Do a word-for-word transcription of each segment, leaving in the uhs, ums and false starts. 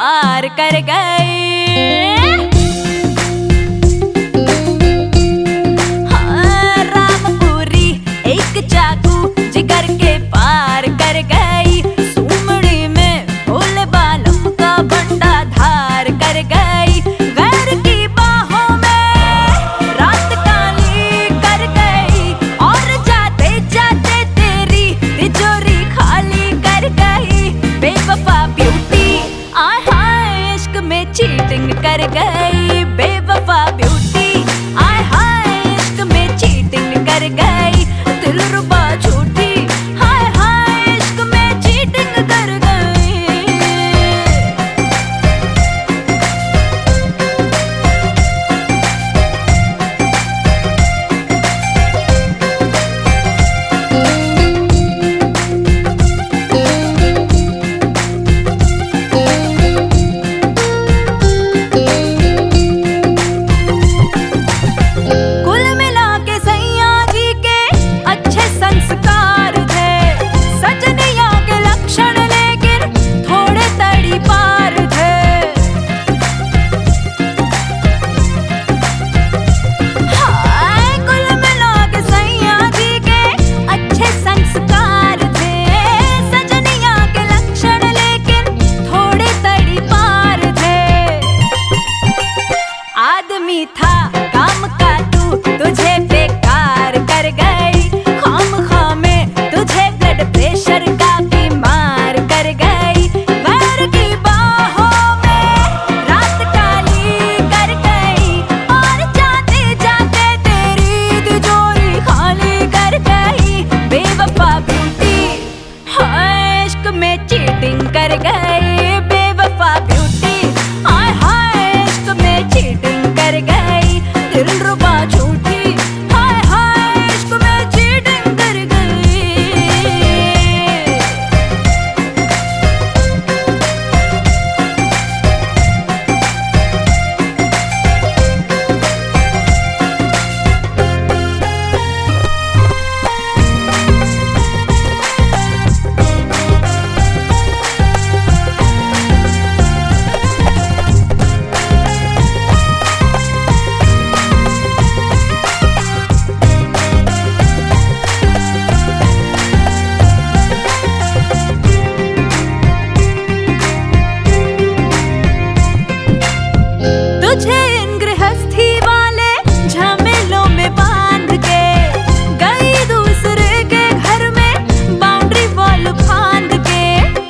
पार कर गई। हाँ, रामपुरी एक चाकू जिगर के पार कर गई। सुमड़ी में भोले बालम का बंडा धार कर गई। गैर की बाहों में रात काली कर गई और जाते जाते तेरी तिजोरी खाली कर गई। बेवफा ब्यूटी आय हाय इश्क में चीटिंग कर गई। बेवफा ब्यूटी आय हाय इश्क में चीटिंग कर गई। दिलरुबा झूठी हाय हाय इश्क में चीटिंग कर गई। कुल मिला के सैया जी के अच्छे संस्कार थे। सजनिया के लक्षण लेकिन थोड़े तड़ी पार थे। हाय कुल मिला के सैया जी के अच्छे संस्कार थे। सजनिया के लक्षण लेकिन थोड़े तड़ी पार थे। आदमी था काम का तू तुझे बेकार कर गई। खाम खामे तुझे ब्लड प्रेशर का बीमार कर गई। गैर की बाहों में रात काली कर गई और जाते जाते तेरी तिजोरी खाली कर गई। बेवफा ब्यूटी हाय इश्क में चीटिंग कर गई। बेवफा ब्यूटी हाय हाय इश्क में चीटिंग कर गई। दिलरुबा झूठी हाय हाय इश्क में चीटिंग कर गई। तुझे इन गृहस्थी वाले झमेलों में बांध के गई दूसरे के घर में बाउंड्री वॉल फांद के।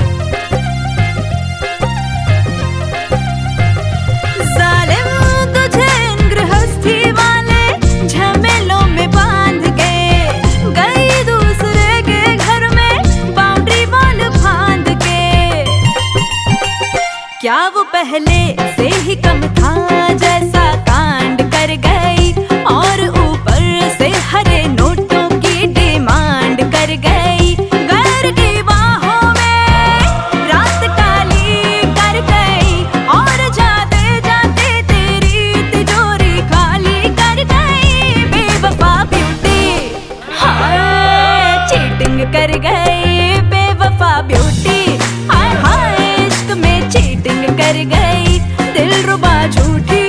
जालिम तुझे इन गृहस्थी वाले झमेलों में बांध के गई दूसरे के घर में बाउंड्री वॉल फांद के। क्या वो पहले से ही कम था जैसा कांड कर गई और ऊपर से हरे नोटों की डिमांड कर गई। गैर की बाहों में रात काली कर गई और जाते जाते तेरी तिजोरी खाली कर गई। बेवफा ब्यूटी हाय चीटिंग कर गई। बेवफा ब्यूटी हाय हाय इश्क में चीटिंग कर गई। दिलरुबा झूठी